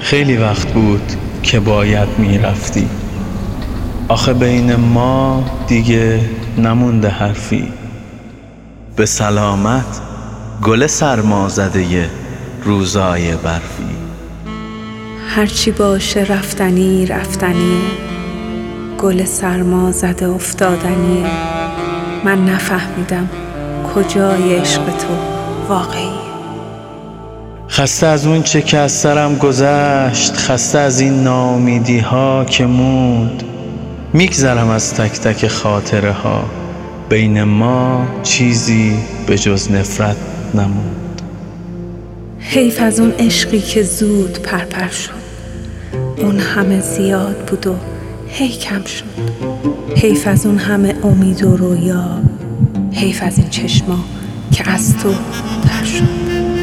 خیلی وقت بود که باید میرفتی، آخه بین ما دیگه نمونده حرفی. به سلامت گل سرمازده روزای برفی. هرچی باشه رفتنی رفتنیه، گل سرمازده افتادنیه. من نفهمیدم کجای عشق تو واقعیه. خسته از اون چه که از سرم گذشت، خسته از این ناامیدی ها که موند. میگذرم از تک تک خاطره ها، بین ما چیزی به جز نفرت نموند. حیف از اون عشقی که زود پرپر شد، اون همه زیاد بود و هی کم شد. حیف از اون همه امید و رویا، حیف از این چشما که از تو تر شد.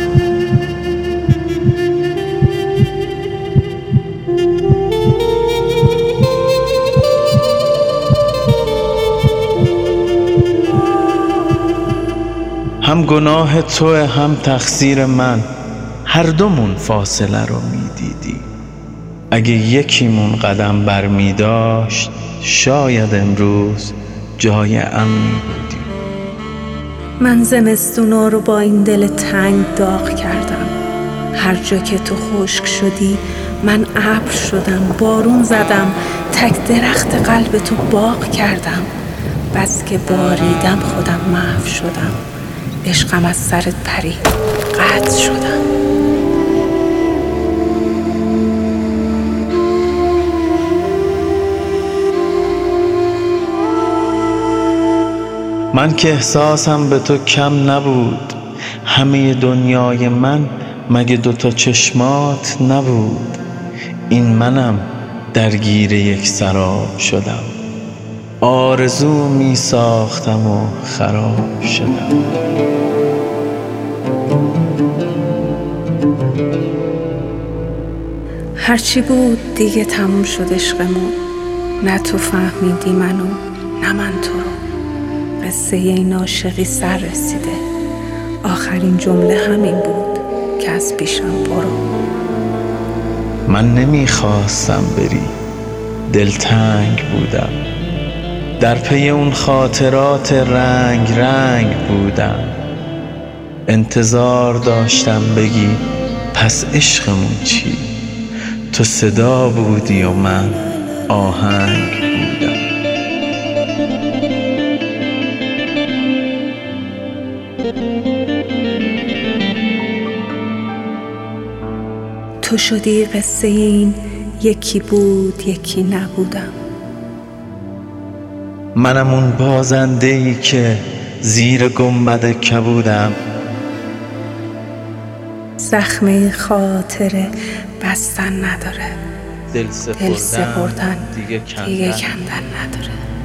هم گناه توه هم تقصیر من، هر دومون فاصله رو میدیدی. اگه یکیمون قدم بر می داشت، شاید امروز جای امنی بودی. من زمستونا رو با این دل تنگ داغ کردم. هر جا که تو خشک شدی من ابر شدم، بارون زدم، تک درخت قلب تو باغ کردم. بس که باریدم خودم محو شدم، عشقم از سرت پرید قطع شدم. من که احساسم به تو کم نبود، همه دنیای من مگه دوتا چشمات نبود. این منم درگیر یک سراب شدم، آرزو می ساختم و خراب شدم. هرچی بود دیگه تموم شد عشقمون، نه تو فهمیدی منو نه من تو رو. قصه این عاشقی سر رسیده، آخرین جمله همین بود که از پیشم برو. من نمیخواستم بری، دلتنگ بودم، در پی اون خاطرات رنگ رنگ بودم. انتظار داشتم بگی پس عشقمون چی؟ تو صدا بودی و من آهنگ بودم. تو شدی قصه این یکی بود یکی نبودم. منم اون بازنده‌ای که زیر گنبد کبودم. زخمه خاطره بستن نداره، دل سپردن دیگه کندن نداره.